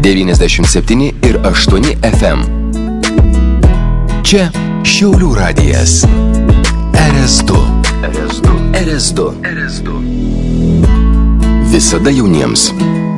97 ir 8 FM. Čia Šiaulių radijas. RS2. Visada jauniems.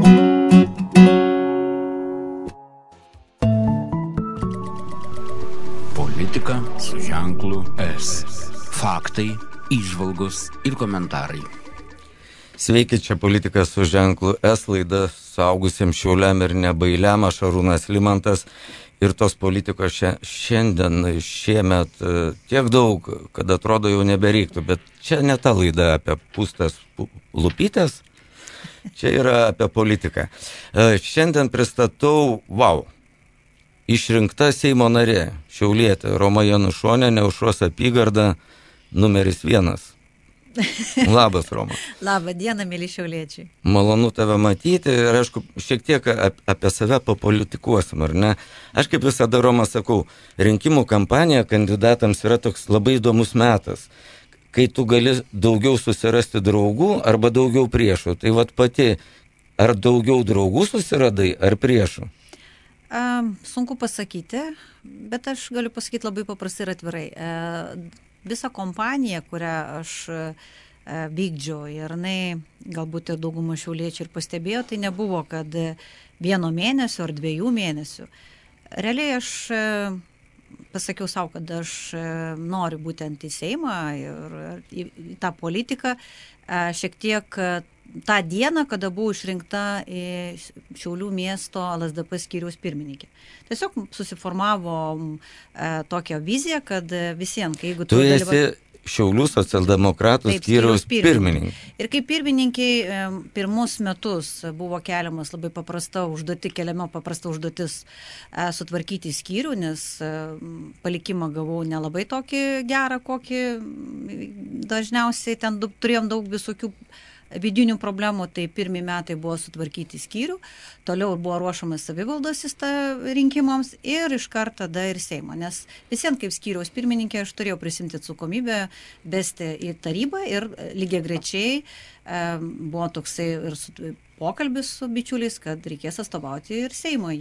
Politika su ženklu S. Faktai, įžvalgos ir komentarai. Sveiki, čia Politika su ženklu S, laida suaugusiems šiauliam ir nebailiam, aš Arūnas Limantas. Ir tos politikos šiandien, šiemet tiek daug, kad atrodo jau nebereiktų, bet čia ne ta laida apie pūstas lupytes, čia yra apie politiką. Šiandien pristatau, išrinkta Seimo narė, šiaulietė Roma Janušonienė, Aušros apygarda, numeris 1. Labas, Roma. Labą dieną, mėly šiauliečiai. Malonu tave matyti ir, aišku, šiek tiek apie save papolitikuosim, ar ne? Aš kaip visada, Roma, sakau, rinkimų kampanija kandidatams yra toks labai įdomus metas, kai tu gali daugiau susirasti draugų arba daugiau priešų. Tai vat pati, ar daugiau draugų susiradai ar priešų? Sunku pasakyti, bet aš galiu pasakyti labai paprastai ir atvirai. Visa kompanija, kurią aš vykdžiau ir galbūt ir daugumą šiauliečių ir pastebėjo, tai nebuvo, kad 1 mėnesio ar 2 mėnesių. Realiai aš pasakiau savo, kad aš noriu būtent į Seimą ir į tą politiką šiek tiek tą dieną, kada buvau išrinkta į Šiaulių miesto LSDP skyriaus pirmininkė. Tiesiog susiformavo tokią viziją, kad visiems, kai jeigu tu esi Šiaulių socialdemokratų skyriaus pirmininkė. Ir kaip pirmininkiai pirmus metus buvo keliama paprasta užduotis sutvarkyti skyrių, nes palikimą gavau nelabai tokį gerą, kokį dažniausiai ten turėjom daug visokių vidinių problemų, tai pirmi metai buvo sutvarkyti skyrių, toliau buvo ruošamas savivaldos rinkimams ir iš karto tada ir Seimo, nes visiems kaip skyriaus pirmininkė aš turėjau prisimti atsakomybę, vesti į tarybą ir lygiagrečiai buvo toksai ir pokalbis su bičiuliais, kad reikės atstovauti ir Seimo,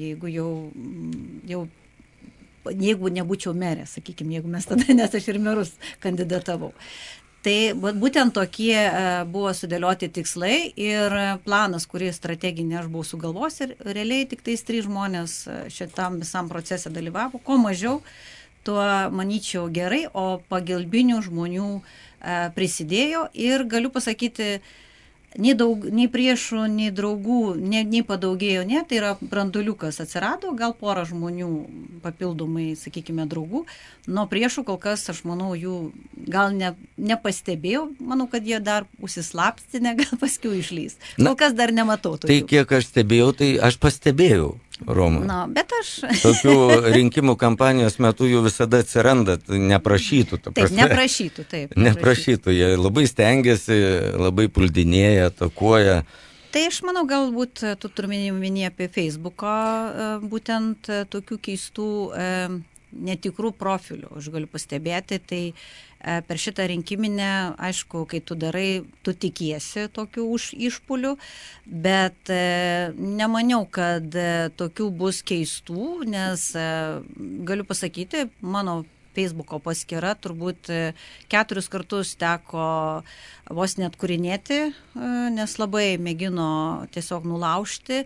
jeigu nebūčiau merė, sakykime, jeigu mes tada, nes aš ir merus kandidatavau. Tai būtent tokie buvo sudėlioti tikslai ir planas, kurį strateginį aš buvau sugalvos ir realiai tik tais 3 žmonės šitam visam procese dalyvavo. Kuo mažiau, tuo manyčiau gerai, o pagalbinių žmonių prisidėjo ir galiu pasakyti, nei priešų, nei draugų, nei padaugėjo, tai yra branduliukas atsirado, gal porą žmonių papildomai, sakykime, draugų, nuo priešų kol kas, aš manau, jų gal nepastebėjau, manau, kad jie dar užsislapstinę, gal paskiau išlys. Kol kas dar nematau tokių. Tai kiek aš stebėjau, tai aš pastebėjau, Roma. Bet aš... Tokių rinkimų kampanijos metu jų visada atsiranda, neprašytų. Taip, neprašytų, taip. Neprašytų, jie labai stengiasi, labai puldinėja, atakuoja. Tai aš manau, galbūt tu turi minėti apie Facebooką, būtent tokių keistų netikrų profilių, aš galiu pastebėti, tai per šitą rinkiminę, aišku, kai tu darai, tu tikiesi tokių išpulių, bet nemaniau, kad tokių bus keistų, nes galiu pasakyti, mano Facebooko paskyra turbūt 4 kartus teko vos net kūrinėti, nes labai mėgino tiesiog nulaužti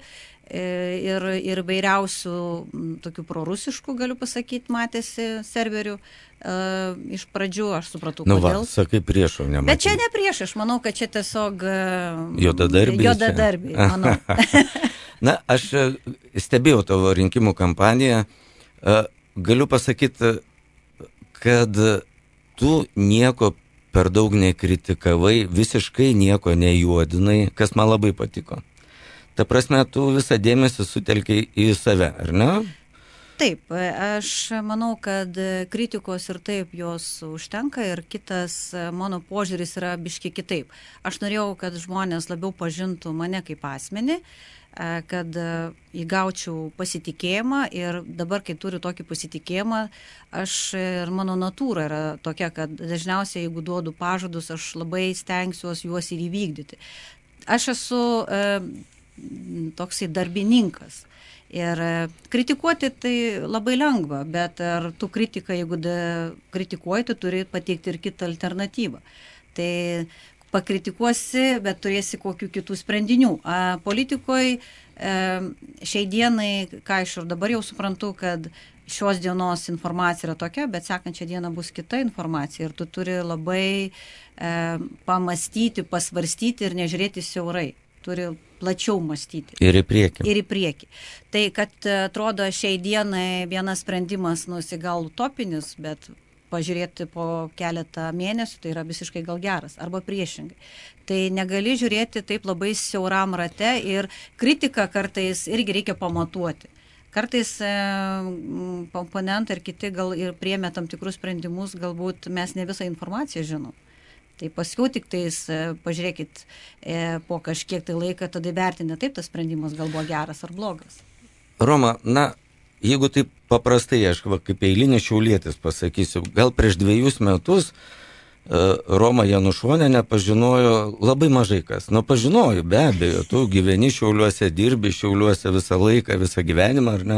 ir vairiausių tokių prorusiškų, galiu pasakyti, matėsi serverių. Iš pradžių aš supratau, kodėl. Sakai priešų nematyti. Bet čia ne prieš, aš manau, kad čia tiesiog juodadarbiai, manau. Na, aš stebėjau tavo rinkimų kampaniją. Galiu pasakyti, kad tu nieko per daug nekritikavai, visiškai nieko nejuodinai, kas man labai patiko. Ta prasme, tu visą dėmesį sutelkiai į save, ar ne? Taip, aš manau, kad kritikos ir taip jos užtenka ir kitas mano požiūris yra biški kitaip. Aš norėjau, kad žmonės labiau pažintų mane kaip asmenį, kad įgaučiau pasitikėjimą ir dabar, kai turiu tokį pasitikėjimą, aš ir mano natūra yra tokia, kad dažniausiai, jeigu duodu pažadus, aš labai stengsiuosi juos ir įvykdyti. Aš esu toksai darbininkas Ir kritikuoti tai labai lengva, bet ar tu kritiką, jeigu kritikuoji, tu turi pateikti ir kitą alternatyvą. Tai pakritikuosi, bet turėsi kokių kitų sprendinių. Politikoje šiai dienai, ką aš ir dabar jau suprantu, kad šios dienos informacija yra tokia, bet sekančią dieną bus kita informacija ir tu turi labai pamastyti, pasvarstyti ir nežiūrėti siaurai. Turi plačiau mąstyti. Ir į priekį. Ir į priekį. Tai, kad atrodo šiai dienai vienas sprendimas, gal utopinis, bet pažiūrėti po keletą mėnesių, tai yra visiškai gal geras, arba priešingai. Tai negali žiūrėti taip labai siauram rate ir kritiką kartais irgi reikia pamatuoti. Kartais oponentai ir kiti gal ir priėmė tam tikrus sprendimus, galbūt mes ne visą informaciją žinom. Tai paskiau tik tais pažiūrėkit po kažkiek tai laiką, tada vertinę, taip tas sprendimas gal buvo geras ar blogas. Roma, jeigu taip paprastai, aš kaip eilinis šiaulietis pasakysiu, gal prieš 2 metus Roma Janušonienė pažinojo labai mažai kas. Pažinojo, be abejo, tu gyveni Šiauliuose, dirbi Šiauliuose visą laiką, visą gyvenimą, ar ne?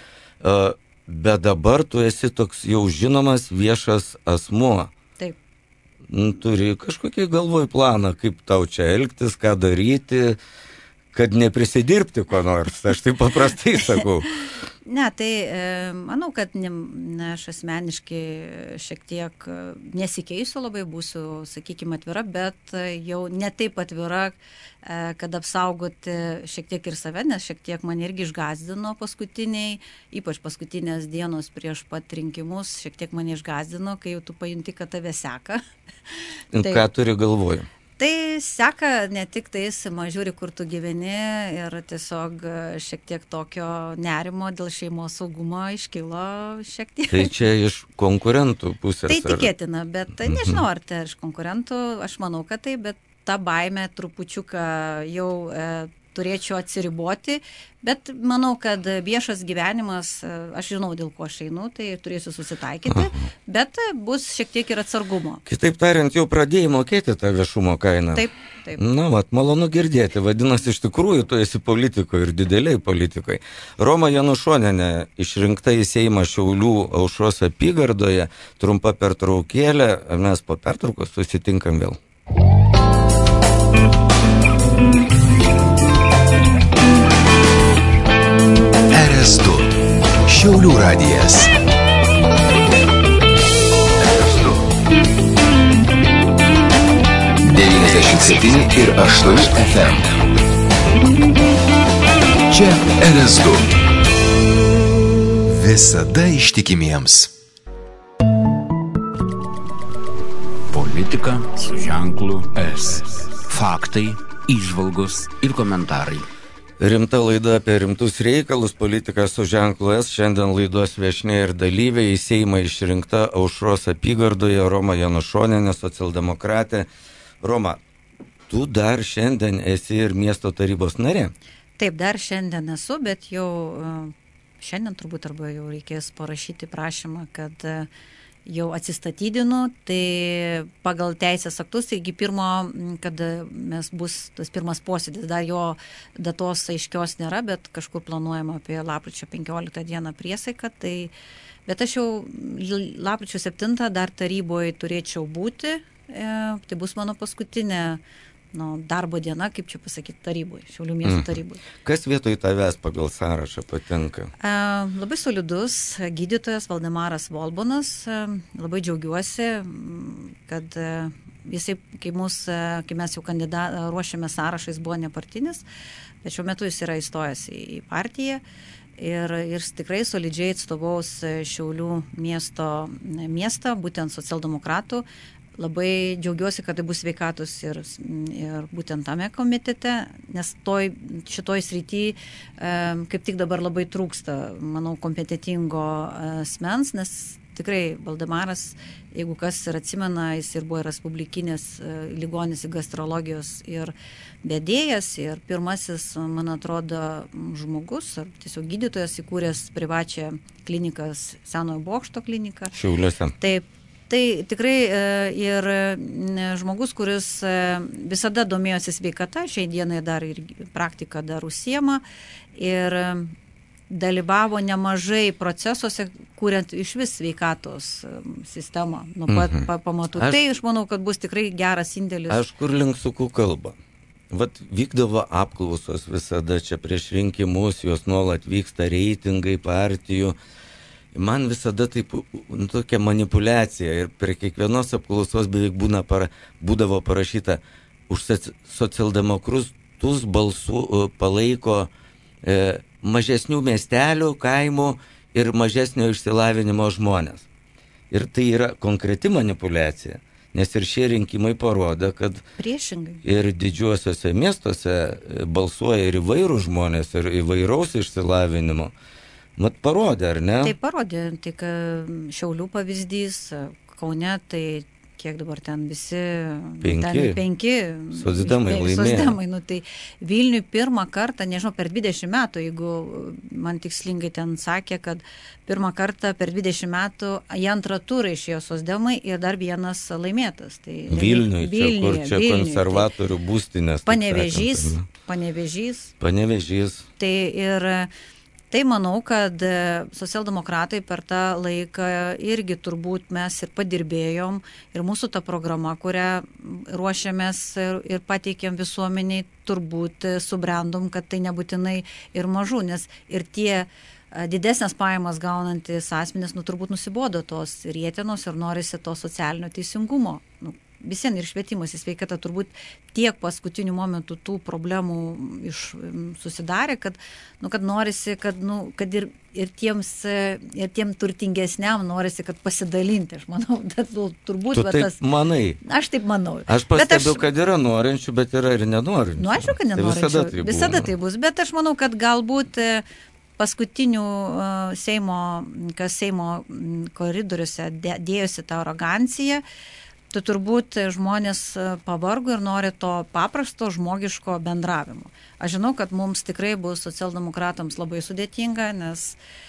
Bet dabar tu esi toks jau žinomas viešas asmuo. Taip. Turi kažkokį galvoj planą, kaip tau čia elgtis, ką daryti, kad neprisidirbti ko nors. Aš taip paprastai sakau. Ne, tai manau, kad aš asmeniškai šiek tiek nesikeisiu, labai būsiu, sakykime, atvira, bet jau ne taip atvira, kad apsaugoti šiek tiek ir save, nes šiek tiek mane irgi išgazdino paskutiniai, ypač paskutinės dienos prieš pat rinkimus, šiek tiek mane išgazdino, kai jau tu pajunti, kad tave seka. Ką turi galvoj? Tai seka ne tik tais, žiūri, kur tu gyveni ir tiesiog šiek tiek tokio nerimo dėl šeimos saugumo iškilo šiek tiek. Tai čia iš konkurentų pusės? Tai tikėtina, bet nežinau, ar tai iš konkurentų, aš manau, kad tai, bet ta baimė trupučiuką jau turėčiau atsiriboti, bet manau, kad viešas gyvenimas, aš žinau, dėl ko aš einu, tai turėsiu susitaikyti, bet bus šiek tiek ir atsargumo. Kitaip tariant, jau pradėjai mokėti tą viešumo kainą. Taip. Malonu girdėti, vadinasi, iš tikrųjų tu esi politikoje ir dideliai politikoje. Roma Janušonienė išrinkta į Seimą Šiaulių Aušros apygardoje, trumpa pertraukėlė, mes po pertraukos susitinkam vėl. RS2 Šiaulių radijas. RS2 97 ir 8 FM. Čia RS2. Visada ištikimiems. Politika su ženklu S. Faktai, įžvalgos ir komentarai. Rimta laida apie rimtus reikalus, politika su ženklu S. Šiandien laidos viešnia ir dalyviai, į Seimą išrinkta Aušros apygardoje Roma Janušonienė, socialdemokratė. Roma, tu dar šiandien esi ir miesto tarybos narė? Taip, dar šiandien esu, bet jau šiandien turbūt arba jau reikės parašyti prašymą, kad jau atsistatydinu, tai pagal teisės aktus, taigi kad mes bus tas pirmas posėdis, dar jo datos aiškios nėra, bet kažkur planuojama apie lapkričio 15 dieną priesaiką, bet aš jau lapkričio 7 dar taryboje turėčiau būti, tai bus mano paskutinė darbo diena, kaip čia pasakyti, taryboje, Šiaulių miesto taryboje. Kas vietoj tavęs pagal sąrašą patenka? Labai solidus gydytojas Valdemaras Volbonas, labai džiaugiuosi, kad jisai, kai mes jau ruošėme sąrašą, jis buvo nepartinis, bet šiuo metu jis yra įstojęs į partiją ir tikrai solidžiai atstovaus Šiaulių miestą, būtent socialdemokratų. Labai džiaugiuosi, kad tai bus sveikatos ir būtent tame komitete, nes šitoj srity kaip tik dabar labai trūksta, manau, kompetitingo asmens, nes tikrai Valdemaras, jeigu kas ir atsimena, jis ir buvo respublikinės ligoninės gastrologijos ir vedėjas, ir pirmasis, man atrodo, žmogus, ar tiesiog gydytojas įkūręs privačią kliniką, Senojo Bokšto kliniką. Šiauliuose. Taip. Tai tikrai ir žmogus, kuris visada domėjosi sveikata, šiai dienai dar ir praktika dar užsiema ir dalyvavo nemažai procesuose, kuriant iš vis sveikatos sistemą nuo pat pamatų. Tai aš manau, kad bus tikrai geras indėlis. Aš kur link suku kalbą. Vat vykdavo apklausos visada čia prieš rinkimus, jos nuolat vyksta reitingai partijų. Man visada taip tokia manipulacija ir prie kiekvienos apklausos beveik būdavo parašyta už socialdemokratus balsų palaiko mažesnių miestelių, kaimų ir mažesnio išsilavinimo žmonės. Ir tai yra konkreti manipulacija, nes ir šie rinkimai parodė, kad priešingai ir didžiuosiuose miestuose balsuoja ir įvairūs žmonės, ir įvairaus išsilavinimo. Mat parodė, ar ne? Tai parodė, tik Šiaulių pavyzdys, Kaune, tai kiek dabar ten visi... Penki socdemai laimėjo. Tai Vilniui pirmą kartą, nežinau, per 20 metų, jeigu man tikslingai ten sakė, kad pirmą kartą per 20 metų į antrą turą išėjo socdemai ir dar vienas laimėtas. Tai Vilniui, kur čia konservatorių būstinės. Panevėžys. Tai ir... Tai manau, kad socialdemokratai per tą laiką irgi turbūt mes ir padirbėjom ir mūsų ta programa, kurią ruošiamės ir pateikėm visuomeniai, turbūt subrendom, kad tai nebūtinai ir mažų, nes ir tie didesnės pajamas gaunantis asmenys, turbūt nusibodo tos rietenos ir norisi to socialinio teisingumo. Visien ir švietimas į sveikatą turbūt tiek paskutinių momentų tų problemų susidarė, kad norisi, kad ir tiem turtingesniam norisi, kad pasidalinti, aš manau, turbūt. Tu taip manai? Aš taip manau. Aš pastebiu, kad yra norinčių, bet yra ir nenorinčių. Aišku, kad nenorinčių. Visada tai bus, bet aš manau, kad galbūt paskutinių Seimo koridoriuose dėjosi tą aroganciją. Tai turbūt žmonės pavargo ir nori to paprasto žmogiško bendravimo. Aš žinau, kad mums tikrai bus socialdemokratams labai sudėtinga, nes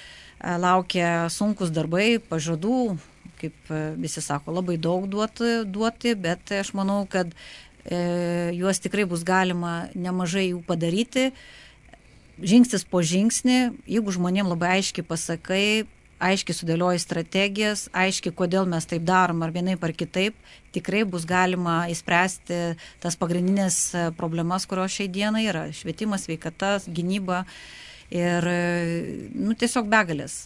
laukia sunkus darbai, pažadų, kaip visi sako, labai daug duoti, bet aš manau, kad juos tikrai bus galima nemažai jų padaryti, žingsnis po žingsnį, jeigu žmonėm labai aiškiai pasakai, aiškiai sudėlioji strategijas, aiškiai, kodėl mes taip darom ar vienaip ar kitaip, tikrai bus galima įspręsti tas pagrindinės problemas, kurios šiai dienai yra. Švietimas, sveikata, gynyba ir tiesiog begalės.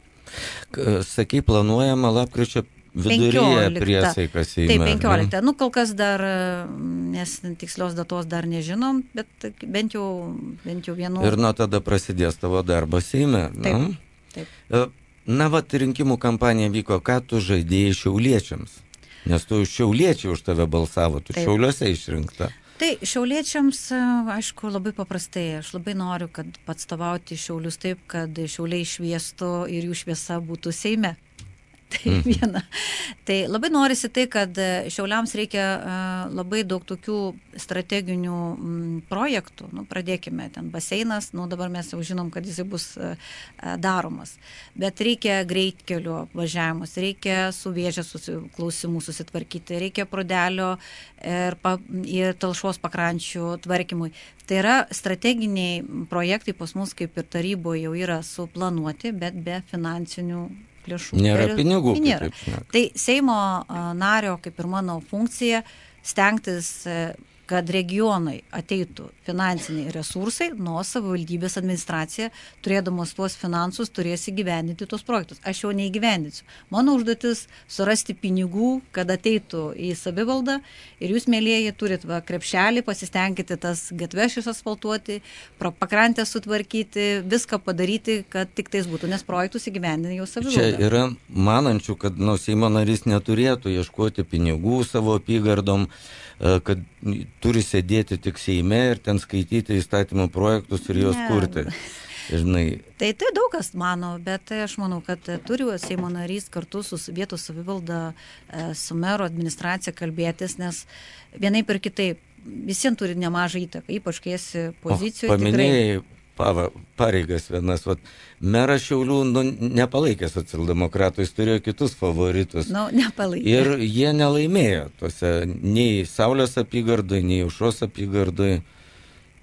Sakai, planuojama lapkričio viduryje priesaika Seime. Taip, 15. Kol kas dar, nes tikslios datos dar nežinom, bet bent jau vienu. Ir nuo tada prasidės tavo darbas Seime. Taip. Rinkimų kampanija vyko, ką tu žaidėjai šiauliečiams? Nes tu šiauliečiai už tave balsavo, tu Taip. Šiauliuose išrinkta. Tai šiauliečiams, aišku, labai paprastai. Aš labai noriu, kad atstovauti Šiaulius taip, kad Šiauliai šviestų ir jų šviesa būtų Seime. Tai viena. Tai labai norisi tai, kad Šiauliams reikia labai daug tokių strateginių projektų. Pradėkime, ten baseinas, dabar mes jau žinom, kad jisai bus daromas. Bet reikia greitkelio važiavimus, reikia su Vėžės klausimų susitvarkyti, reikia Prodelio ir Talšos pakrančių tvarkymui. Tai yra strateginiai projektai pas mus kaip ir taryboje jau yra suplanuoti, bet be finansinių lėšų. Nėra pinigų. Nėra. Tai Seimo nario, kaip ir mano funkcija, stengtis, kad regionai ateitų finansiniai resursai, nuo savivaldybės administracija, turėdamos tuos finansus, turės įgyvendinti tuos projektus. Aš jau neįgyvendinsiu. Mano užduotis surasti pinigų, kad ateitų į savivaldą ir jūs, mėlieji, turit krepšelį, pasistengkite tas gatves asfaltuoti, pakrantę sutvarkyti, viską padaryti, kad tik tais būtų, nes projektus įgyvendina jau savivalda. Čia yra manančių, kad Seimo narys neturėtų ieškoti pinigų savo apygardom, kad turi sėdėti tik Seime ir ten skaityti įstatymų projektus ir juos kurti. Žinai. Tai daug kas mano, bet aš manau, kad turi Seimo narys kartu su vietos savivalda, su mero administracija kalbėtis, nes vienaip ir kitaip visiems turi nemažą įtaką, ypač kai esi pozicijoje. Paminėjai pareigas vienas. Meras Šiaulių nepalaikė socialdemokratų, jis turėjo kitus favoritus. Nepalaikė. Ir jie nelaimėjo tose, nei Saulės apygardai, nei Aušros apygardai.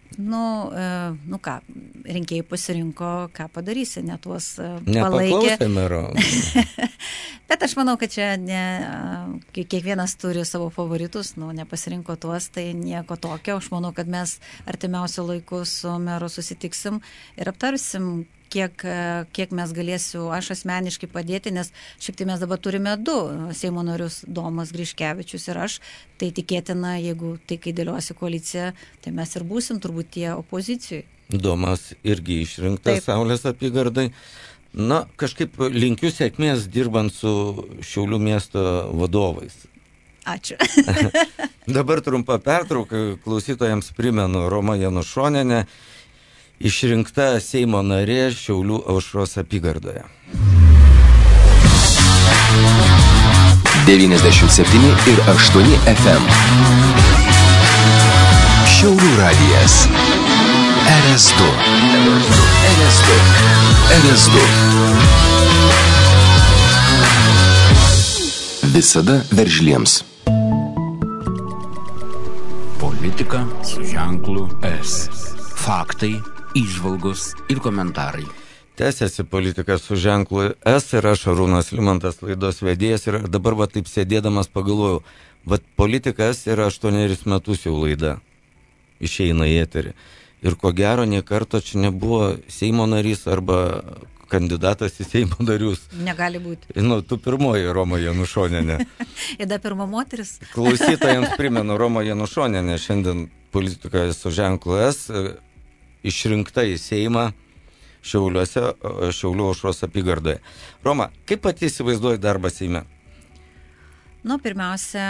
Nu ką, rinkėjai pasirinko, ką padarysi, net tuos palaikė. Nepaklausė mero. Bet aš manau, kad čia kiekvienas turi savo favoritus, nepasirinko tuos, tai nieko tokio. Aš manau, kad mes artimiausio laiku su meru susitiksim ir aptarsim, kiek mes galėsiu aš asmeniškai padėti, nes šiaip tai mes dabar turime 2 Seimo narius, Domas Griškevičius ir aš, tai tikėtina, jeigu tai kai dėliuosi koaliciją, tai mes ir būsim turbūt tie opozicijai. Domas irgi išrinktas Saulės apygardai. Na, kažkaip linkiu sėkmės dirbant su Šiaulių miesto vadovais. Ačiū. Dabar trumpa pertrauka, klausytojams primenu, Roma Janušonienė, išrinkta Seimo narė Šiaulių Aušros apygardoje. 97,8 FM. Šiaulių radijas. RS2. RS2. Visada veržliems. Politika su ženklu S. Faktai, įžvalgos ir komentarai. Tęsiasi politika su ženklu S ir aš Šarūnas Limantas, laidos vedėjas, ir dabar taip sėdėdamas pagalvojau, politika S yra 8 metus jau laida išeina į eterį. Ir ko gero, nie karto čia nebuvo Seimo narys arba kandidatas į Seimo narius. Negali būti. Tu pirmoji Roma Janušonienė. Ir da pirma moteris. Klausytojams primenu, Roma Janušonienė šiandien politikoje su ženklu S išrinkta į Seimą Šiauliuose, Šiaulių Aušros apygardoje. Roma, kaip pati įsivaizduoji darbą Seime? Pirmiausia,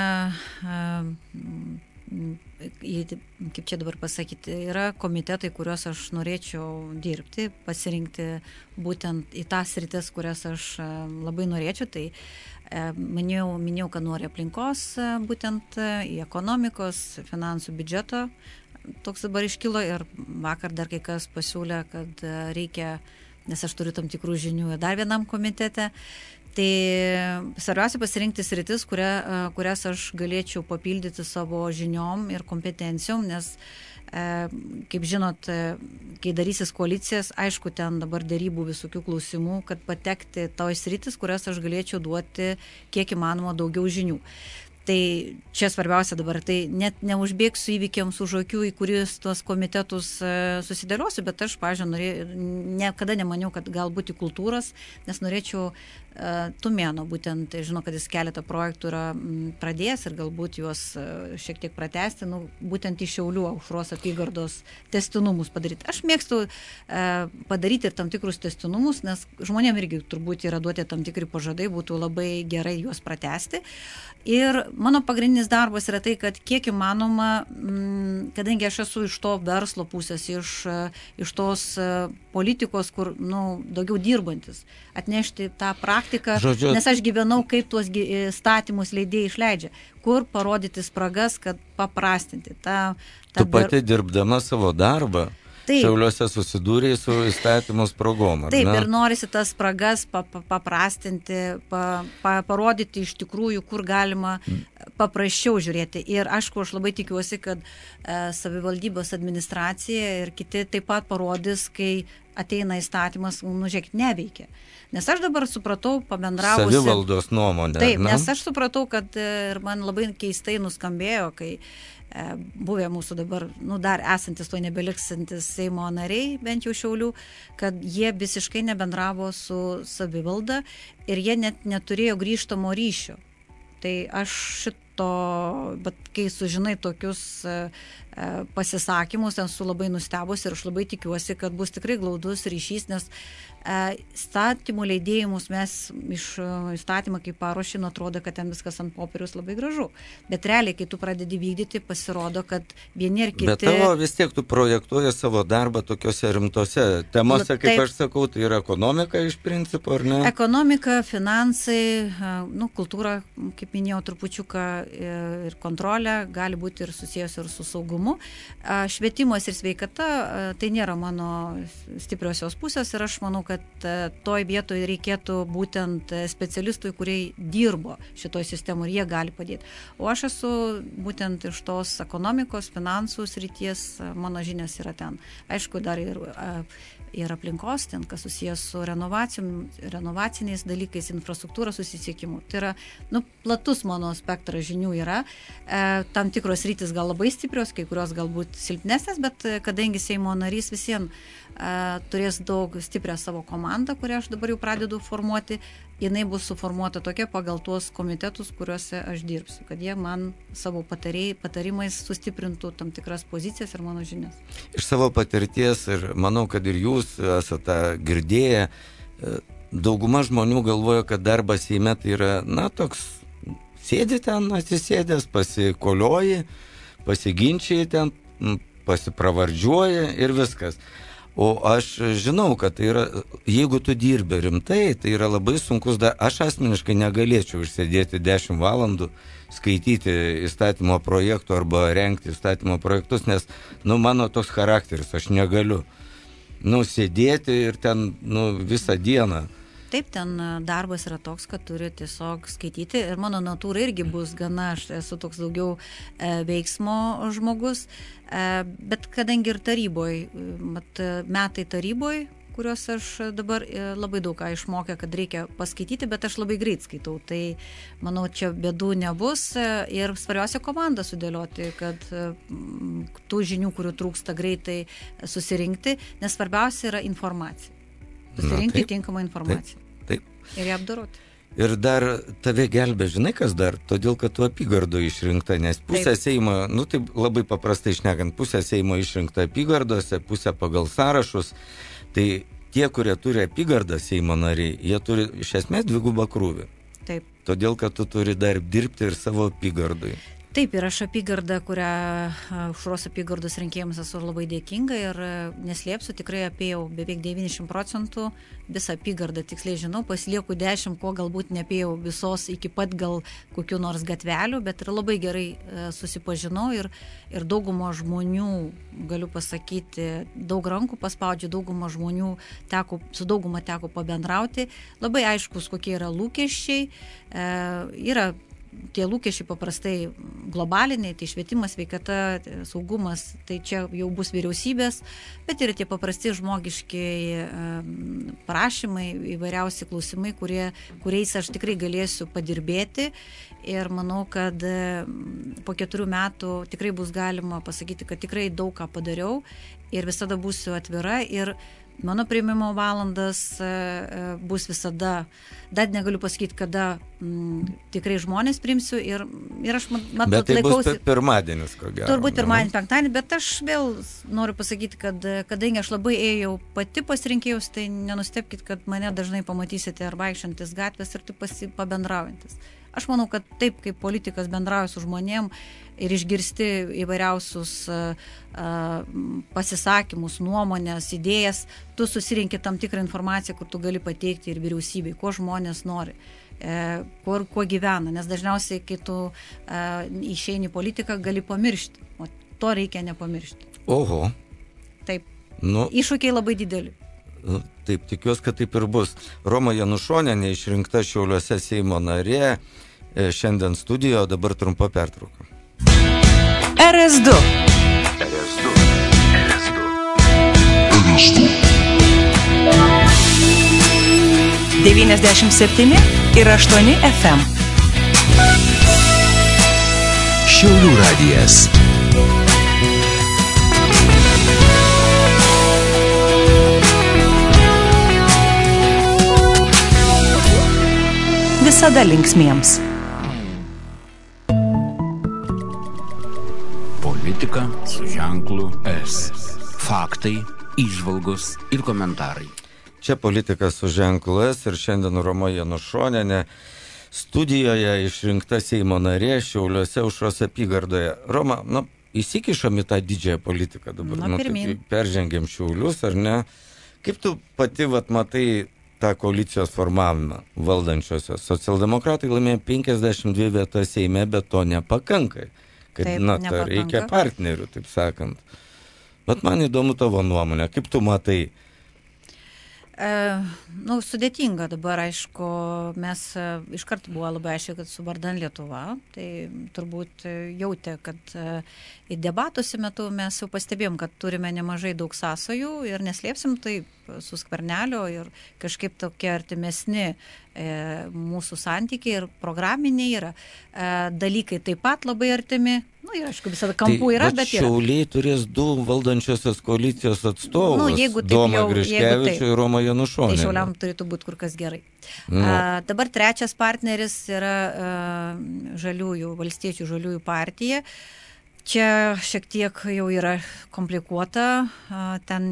kaip čia dabar pasakyti, yra komitetai, kuriuos aš norėčiau dirbti, pasirinkti būtent į tas sritis, kurias aš labai norėčiau. Tai minėjau, kad noriu aplinkos, būtent į ekonomikos, finansų, biudžeto. Toks dabar iškilo ir vakar dar kai kas pasiūlė, kad reikia, nes aš turiu tam tikrų žinių dar vienam komitete. Tai svarbiausia pasirinkti sritis, kurias aš galėčiau papildyti savo žiniom ir kompetencijom, nes, kaip žinot, kai darysis koalicijas, aišku, ten dabar dėrybų visokių klausimų, kad patekti toj sritis, kurias aš galėčiau duoti kiek įmanoma daugiau žinių. Tai čia svarbiausia dabar, tai net neužbėgsiu įvykiams už akių, į kuris tuos komitetus susidėliosiu, bet aš, pažiūrėjau, niekada nemaniau, kad galbūt į kultūros, nes norėčiau Tumėno, būtent, žinau, kad jis keletą projektų yra pradėjęs ir galbūt juos šiek tiek pratęsti, būtent į Šiaulių Aušros apygardos tęstinumus padaryti. Aš mėgstu padaryti ir tam tikrus tęstinumus, nes žmonėm irgi turbūt yra duoti tam tikri pažadai, būtų labai gerai juos pratęsti. Ir mano pagrindinis darbas yra tai, kad kiek įmanoma, kadangi aš esu iš to verslo pusės, iš tos politikos, kur daugiau dirbantis, atnešti tą praktiką, nes aš gyvenau, kaip tuos statymus leidėjai išleidžia, kur parodyti spragas, kad paprastinti. Tu pati dirbdama savo darbą Šiauliuose susidūrė su įstatymų spragom. Taip, ir norisi tas spragas paprastinti, parodyti iš tikrųjų, kur galima paprasčiau žiūrėti. Ir aišku, aš labai tikiuosi, kad savivaldybės administracija ir kiti taip pat parodys, kai ateina įstatymas, žiūrėk, neveikia. Nes aš dabar supratau, pabendravusi... Savivaldos nuomonė. Taip, nes aš supratau, kad ir man labai keistai nuskambėjo, kai buvę mūsų dabar, dar esantis, to nebeliksantis Seimo nariai, bent jau Šiaulių, kad jie visiškai nebendravo su savivalda ir jie net neturėjo grįžtamo ryšio. Tai aš bet kai sužinai tokius pasisakymus, esu labai nustebus ir aš labai tikiuosi, kad bus tikrai glaudus ryšys, nes statymų leidėjimus mes iš įstatymą, kai paruošim, atrodo, kad ten viskas ant popieriaus labai gražu. Bet realiai, kai tu pradedi vykdyti, pasirodo, kad vieni ir kiti... Bet tavo vis tiek tu projektuoji savo darbą tokiose rimtose temose, kaip aš sakau, tai yra ekonomika iš principo, ar ne? Ekonomika, finansai, kultūra, kaip minėjau, trupučiuką ir kontrolė, gali būti ir susijęs ir su saugumu. Švietimas ir sveikata, tai nėra mano stipriosios pusės ir aš manau, kad toj vietoje reikėtų būtent specialistui, kurie dirbo šitoj sistemoje ir jie gali padėti. O aš esu būtent iš tos ekonomikos, finansų srities, mano žinios yra ten. Aišku, dar ir aplinkos, ten, kas susijęs su renovaciniais dalykais, infrastruktūros susisiekimu. Tai yra, platus mano spektras žinių yra. Tam tikros rytis gal labai stiprios, kai kurios galbūt silpnesnės, bet kadangi Seimo narys visiems turės daug stiprią savo komandą, kurią aš dabar jau pradedu formuoti, jinai bus suformuota tokia pagal tuos komitetus, kuriuose aš dirbsiu, kad jie man savo patarimais sustiprintų tam tikras pozicijas ir mano žinias. Iš savo patirties, ir manau, kad ir jūs esate girdėję, dauguma žmonių galvoja, kad darbas Seime tai yra, toks, sėdi ten, atsisėdęs, pasikolioji, pasiginčiai ten, pasipravardžiuoja ir viskas. O aš žinau, kad tai yra, jeigu tu dirbi rimtai, tai yra labai sunkus aš asmeniškai negalėčiau išsėdėti 10 valandų, skaityti įstatymo projektų arba rengti įstatymo projektus, nes, mano toks charakteris, aš negaliu, sėdėti ir ten, visą dieną. Taip, ten darbas yra toks, kad turi tiesiog skaityti ir mano natūra irgi bus gana, aš esu toks daugiau veiksmo žmogus, bet kadangi ir taryboj, metai taryboj, kuriuos aš dabar labai daug ką išmokė, kad reikia paskaityti, bet aš labai greit skaitau, tai manau, čia bėdų nebus ir svarbiausia komandą sudėlioti, kad tų žinių, kurių trūksta, greitai susirinkti, nes svarbiausia yra informacija. Susirinkti tinkamą informaciją. Taip. Ir ją apdoroti. Ir dar tave gelbė, žinai kas dar? Todėl, kad tu apygardo išrinkta, nes pusė Seimo, taip labai paprastai šnekant, pusė Seimo išrinkta apygardose, pusė pagal sąrašus. Tai tie, kurie turi apygardą Seimo nariai, jie turi iš esmės dvigubą krūvį. Taip. Todėl, kad tu turi dar dirbti ir savo apygardui. Taip, ir aš apygardą, kurią Aušros apygardos rinkėjams esu labai dėkinga ir neslėpsiu, tikrai apėjau beveik 90% visą apygardą, tiksliai žinau, pasilieku 10, ko galbūt neapėjau visos iki pat gal kokių nors gatvelių, bet ir labai gerai susipažinau ir daugumą žmonių, galiu pasakyti, daug rankų paspaudžiu, daugumą žmonių su dauguma teko pabendrauti, labai aiškus, kokie yra lūkesčiai, yra tie lūkesčiai paprastai globaliniai, tai švietimas, sveikata, saugumas, tai čia jau bus vyriausybės, bet yra tie paprasti žmogiški prašymai, įvairiausi klausimai, kuriais aš tikrai galėsiu padirbėti ir manau, kad po 4 metų tikrai bus galima pasakyti, kad tikrai daug ką padariau ir visada būsiu atvira ir mano priėmimo valandas bus visada, dar negaliu pasakyti, kada tikrai žmonės priimsiu ir aš matau, bet tai laikausi. Bus pirmadienis, ko gero. Turbūt pirmadienį, penktadienį, bet aš vėl noriu pasakyti, kad kadangi aš labai ėjau pati pasirinkėjus, tai nenustebkit, kad mane dažnai pamatysite ar vaikščiantis gatvės ir taip pabendraujantis. Aš manau, kad taip, kaip politikas bendrauja su žmonėm ir išgirsti įvairiausius pasisakymus, nuomonės, idėjas, tu susirinki tam tikrą informaciją, kur tu gali pateikti ir vyriausybei, ko žmonės nori, kuo gyvena, nes dažniausiai, kai tu išeini į politiką, gali pamiršti, o to reikia nepamiršti. Oho. Taip, iššūkiai labai dideli. Taip, tikiuosi, kad taip ir bus. Roma Janušonienė išrinkta Šiauliuose Seimo narė, šiandien studijoje, dabar trumpa pertrauka. RS2 97 ir 8 FM. Šiaulių radijas. Visada linksmiems. Politika su ženklu S. Faktai, įžvalgos ir komentarai. Čia politika su ženklu S ir šiandien Roma Janušonienė studijoje išrinkta Seimo narė Šiauliuose Aušros apygardoje. Roma, įsikišam į tą didžiąją politiką dabar. Peržengėm Šiaulius, ar ne? Kaip tu pati matai tą koalicijos formavimą valdančiosios? Socialdemokratai laimėjo 52 vietas Seime, bet to nepakanka. Kad, nepakanka. Reikia partnerių, taip sakant. Bet man įdomu tavo nuomonė. Kaip tu matai? Sudėtinga dabar, aišku, mes iškart buvo labai aišku, kad su vardan Lietuva, tai turbūt jautė, kad į debatuose metu mes jau pastebėjom, kad turime nemažai daug sąsajų ir neslėpsim tai su Skvernelio ir kažkaip tokie artimesni mūsų santykiai ir programiniai yra. Dalykai taip pat labai artimi. Ir aišku, visada kampų yra, bet yra. Šiauliai turės du valdančiosios koalicijos atstovus, taip Domą Griškevičių ir Romą Janušonį. Tai Šiauliam turėtų būti kur kas gerai. Dabar trečias partneris yra žaliųjų, valstiečių žaliųjų partija. Čia šiek tiek jau yra komplikuota, ten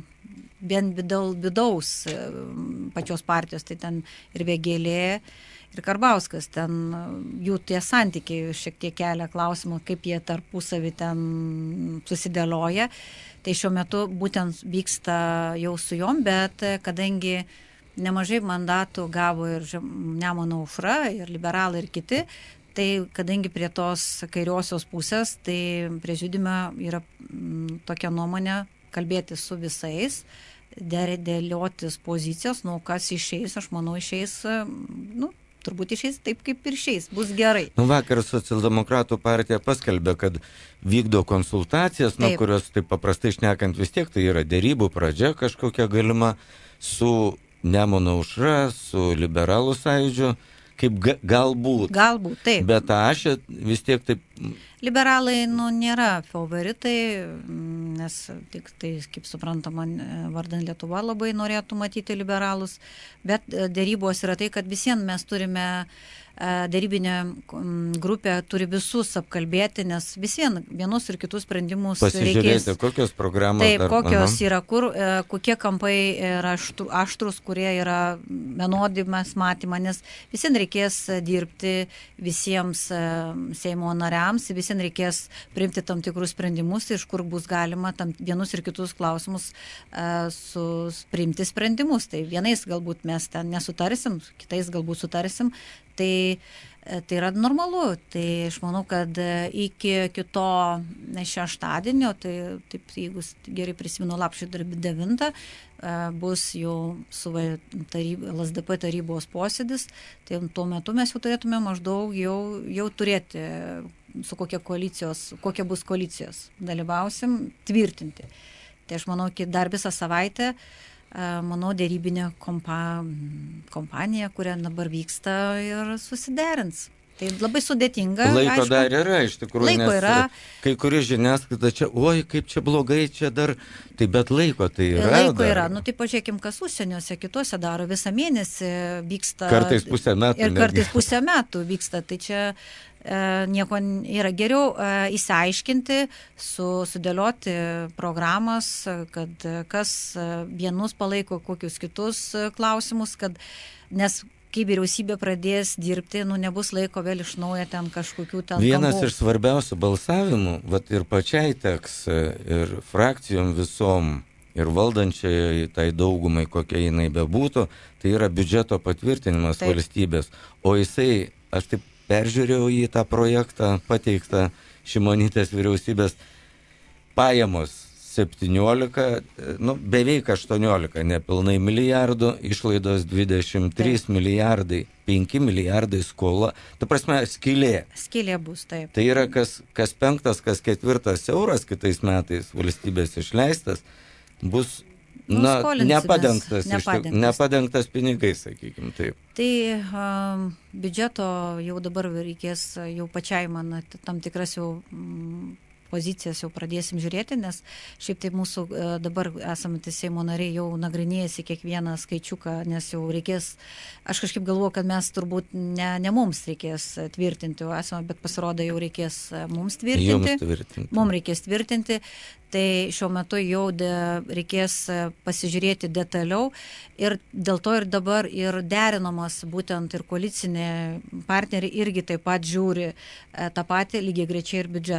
vien vidaus pačios partijos, tai ten ir Vėgėlė, ir Karbauskis, ten jų tie santykiai šiek tiek kelia klausimą, kaip jie tarpusavį ten susidėlioja. Tai šiuo metu būtent vyksta jau su jom, bet kadangi nemažai mandatų gavo ir Nemuno aušra, ir liberalai, ir kiti, tai kadangi prie tos kairiosios pusės, tai prezidiume yra tokia nuomonė kalbėti su visais, dėliotis pozicijos, kas išeis, aš manau, išeis, turbūt išeis taip, kaip ir išeis, bus gerai. Vakar Socialdemokratų partija paskelbė, kad vykdo konsultacijas, kurios taip paprastai šnekant vis tiek, tai yra dėrybų pradžia kažkokia galima su Nemuno aušra, su liberalų sąjūdžiu, kaip galbūt. Galbūt, taip. Bet aš vis tiek taip... Liberalai, nėra favoritai, nes tik tai, kaip suprantama, vardan Lietuva labai norėtų matyti liberalus, bet dėrybos yra tai, kad visiems mes turime dėrybinė grupė turi visus apkalbėti, nes visiems vienus ir kitus sprendimus pasižiūrėti, kokios programos taip, kokios yra, kokie kampai yra aštrus, kurie yra vienodimas matymą, nes visiems reikės dirbti, visiems Seimo nariams, visiems reikės priimti tam tikrus sprendimus, iš kur bus galima tam vienus ir kitus klausimus priimti sprendimus. Tai vienais galbūt mes ten nesutarsim, kitais galbūt sutarsim. Tai yra normalu. Tai aš manau, kad iki kito šeštadienio, tai taip, jeigu gerai prisimenu, lapkričio 9 bus jau su LSDP tarybos posėdis, tai tuo metu mes jau turėtume maždaug jau turėti su kokia bus koalicijos dalyvausim, tvirtinti. Tai aš manau, dar visą savaitę dėrybinė kompanija, kuria dabar vyksta ir susiderins. Tai labai sudėtinga. Laiko aišku, dar yra, iš tikrųjų, laiko nes yra. Kai kurie žiniasklaida čia, oi, kaip čia blogai, čia dar, tai bet laiko tai yra. Laiko yra, tai pažiūrėkim, kas užsieniuose, kituose daro, visą mėnesį vyksta. Kartais pusę metų. Ir kartais pusę metų vyksta, tai čia nieko yra geriau įsiaiškinti, sudėlioti programas, kad kas vienus palaiko, kokius kitus klausimus, nes kai vyriausybė pradės dirbti, nebus laiko vėl iš naujo ten kažkokių ten Vienas kampų. iš svarbiausių balsavimų, ir pačiai teks, ir frakcijom visom, ir valdančiai tai daugumai, kokia jinai bebūtų, tai yra biudžeto patvirtinimas valstybės. O jisai, aš taip peržiūrėjau į tą projektą pateiktą Šimonytės vyriausybės, pajamos 17, beveik 18, nepilnai milijardų, išlaidos 23 milijardai, 5 milijardai skola. Ta prasme, skylė. Skylė bus, taip. Tai yra kas 5, kas 4 euras kitais metais valstybės išleistas, bus nepadengtas pinigais, sakykim taip. Tai biudžeto jau dabar reikės, jau pačiai man tam tikras jau pozicijas jau pradėsim žiūrėti, nes šiaip tai mūsų dabar esantys Seimo nariai jau nagrinėjasi kiekvieną skaičiuką, nes jau reikės, aš kažkaip galvoju, kad mes turbūt ne mums reikės tvirtinti, bet pasirodo jau reikės mums tvirtinti. Mums reikės tvirtinti. Tai šiuo metu jau reikės pasižiūrėti detaliau ir dėl to ir dabar ir derinamas būtent ir koalicinė partneriai irgi taip pat žiūri tą patį lygiai grečiai ir biudžetą.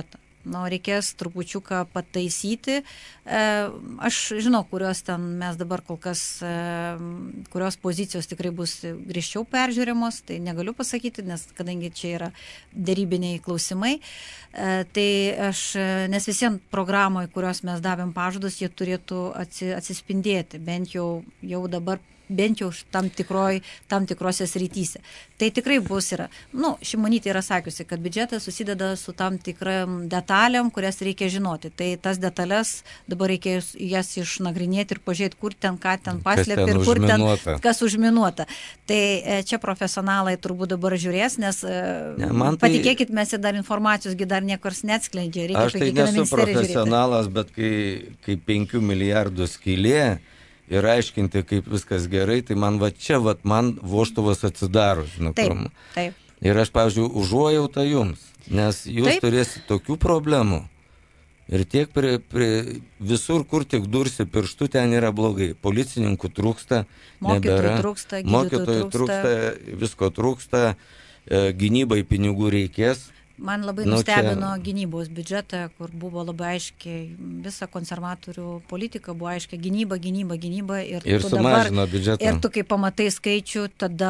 reikės trupučiuką pataisyti. Aš žinau, kurios ten mes dabar kol kas, kurios pozicijos tikrai bus griežčiau peržiūrimos, tai negaliu pasakyti, nes kadangi čia yra dėrybiniai klausimai, tai nes visiems programoje, kurios mes davėm pažadus, jie turėtų atsispindėti, bent jau dabar, bent jau tam tikrose srityse. Tai tikrai bus yra. Šimonytė yra sakiusi, kad biudžetas susideda su tam tikram detalėm, kurias reikia žinoti. Tai tas detalės dabar reikia jas išnagrinėti ir pažiūrėti, kur ten, ką ten paslėpti ir kur ten kas užminuota. Tai čia profesionalai turbūt dabar žiūrės, nes patikėkit, mes dar informacijosgi dar niekas neatskleidžia. Aš tai nesu profesionalas, bet kai 5 milijardų skylė ir aiškinti, kaip viskas gerai, tai man man vožtuvas atsidaro, žinok. Taip. Ir aš, pavyzdžiui, užuojautą jums, nes jūs turėsite tokių problemų. Ir tiek visur, kur tik dursi pirštų, ten yra blogai. Policininkų trūksta, nebėra. Mokytojų trūksta, visko trūksta, gynybai pinigų reikės. Man labai nustebino gynybos biudžetą, kur buvo labai aiškiai, visa konservatorių politika buvo aiškiai gynyba. Ir sumažino biudžetą. Ir tu, kai pamatai skaičių, tada,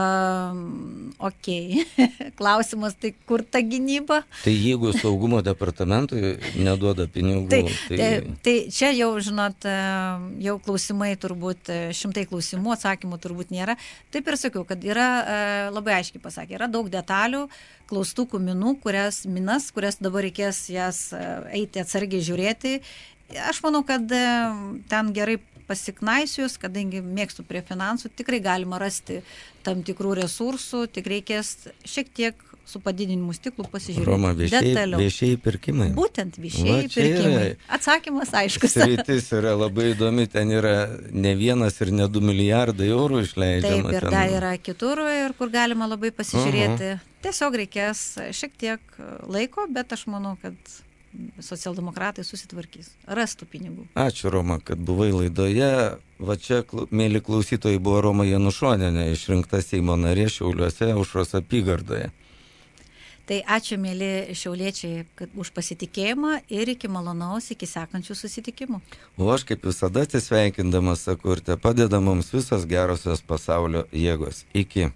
klausimas, tai kur ta gynyba? Tai jeigu saugumo departamentui neduoda pinigų. Tai čia jau, žinot, jau klausimai turbūt, 100 klausimų, atsakymų turbūt nėra. Taip ir sakiau, kad yra, labai aiškiai pasakė, yra daug detalių, klaustukų minų, kurias dabar reikės jas eiti atsargiai žiūrėti. Aš manau, kad ten gerai pasiknaisius, kadangi mėgstu prie finansų, tikrai galima rasti tam tikrų resursų, tik reikės šiek tiek su padidinimu stiklų pasižiūrėti. Roma, viešieji pirkimai. Būtent viešieji pirkimai. Atsakymas aiškus. Sritis yra labai įdomi, ten yra ne 1 ir ne 2 milijardai eurų išleidžiama. Taip, ir dar yra kitur, ir kur galima labai pasižiūrėti. Tiesiog reikės šiek tiek laiko, bet aš manau, kad socialdemokratai susitvarkys, rastų pinigų. Ačiū, Roma, kad buvai laidoje. Va čia, mėly klausytojai, buvo Roma Janušonienė, išrinkta Seimo narė Šiauliuose, Aušros apygardoje. Tai ačiū, mėly šiauliečiai, už pasitikėjimą ir iki malonaus, iki sekančių susitikimų. O aš kaip visada atsisveikindamas sakau, ir te padeda mums visos gerosios pasaulio jėgos. Iki.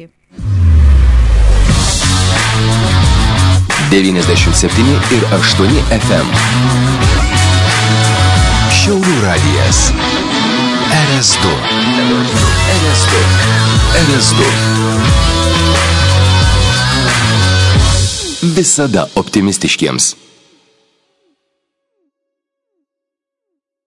97,8 FM. Šiaulių radijas. RS2. RS2. Visada optimistiškiems.